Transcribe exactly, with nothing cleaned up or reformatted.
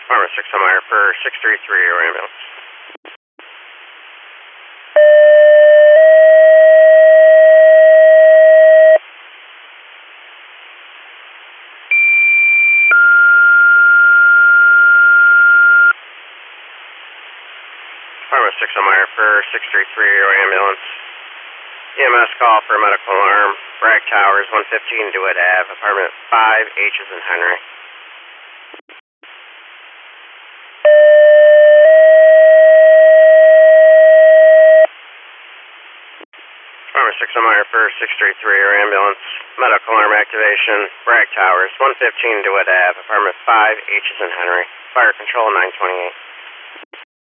Farmer six on Meyer for six three three, or ambulance. Farmer six on Meyer for six three three, or ambulance. E M S call for medical alarm. Bragg Towers, one fifteen DeWitt Ave, apartment five, H is in Henry. Farmer six on Meyer for six three three, or ambulance. Medical alarm activation. Bragg Towers, one fifteen DeWitt Ave, apartment five, H is in Henry. Fire control nine twenty-eight.